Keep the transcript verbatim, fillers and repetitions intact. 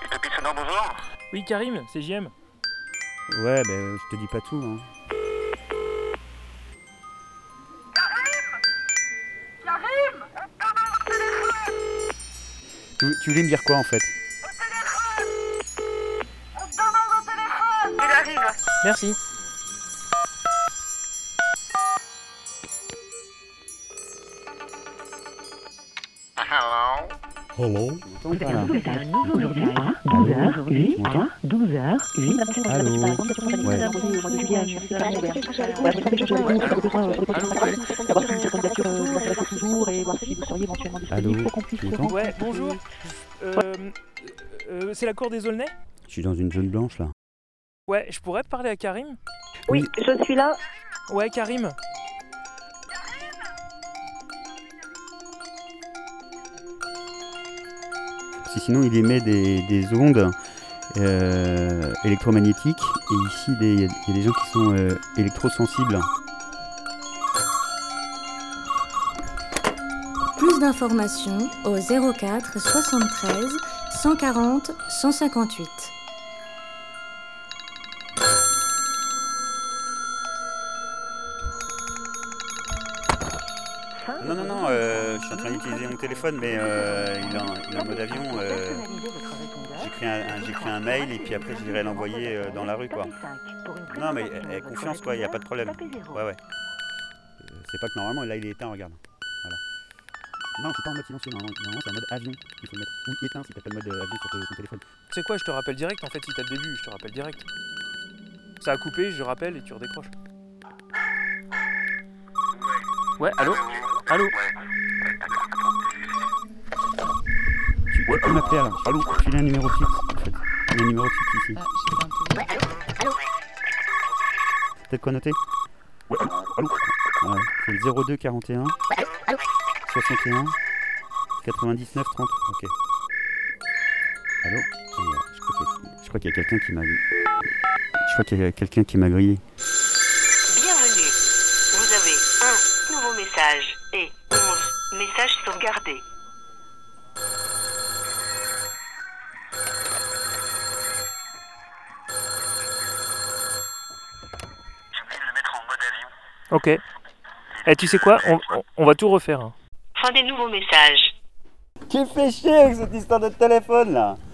Tapis sonore, bonjour. Oui, Karim, c'est J M. Ouais, bah je te dis pas tout, hein. Karim On te demande au téléphone. Tu, tu voulais me dire quoi en fait? Au téléphone. On te demande au téléphone. Il arrive. Merci. Hello. Hello. Tu m'entends pas là? Aujourd'hui à douze heures huit Tu m'entends? à douze heures huit. Allô? Ouais. Allô? Tu m'entends? Ouais, bonjour. Euh, euh, c'est la cour des Aulnay? Je suis dans une zone blanche là. Ouais, je pourrais parler à Karim? Oui, je suis là. Ouais, Karim. Parce que sinon il émet des, des ondes euh, électromagnétiques et ici des- il y, a il y a des gens qui sont euh, électrosensibles. Plus d'informations au zéro quatre soixante-treize cent quarante cent cinquante-huit. Non, non, non, euh, je suis en train d'utiliser mon téléphone, mais euh, il, est en, il est en mode avion. euh, J'écris un, un- j'écris un mail et puis après j'irai l'envoyer euh, dans la rue, quoi. Non, mais aie confiance, quoi, il n'y a pas de problème. Ouais, ouais. Euh, C'est pas que normalement, là il est éteint, regarde. Voilà. Non, je suis pas en mode silencieux, normalement, normalement c'est en mode avion. Il faut le mettre. Ou éteint si t'as pas le mode euh, avion sur ton, ton téléphone. Tu sais quoi, je te rappelle direct, en fait, si t'as le début, je te rappelle direct. Ça a coupé, je rappelle et tu redécroches. Ouais, allô? Allô? Tu, tu peux m'appeler alors. Allô? Il a un numéro fixe, en fait. Il y a un numéro fixe ici. Ah, j'ai pas entendu. T'as de quoi noter? Ouais, allô? Ouais, c'est le zéro deux quarante et un soixante et un quatre-vingt-dix-neuf trente. Ok. Allô? Euh, Je crois qu'il y a, je crois qu'il y a quelqu'un qui m'a... Je crois qu'il y a quelqu'un qui m'a grillé. Bienvenue. Vous avez un nouveau message et onze messages sauvegardés. J'ai oublié de le mettre en mode avion. Ok. Eh, tu sais quoi, on, on- on va tout refaire. hein. Fin des nouveaux messages. Tu fais chier avec cette histoire de téléphone là!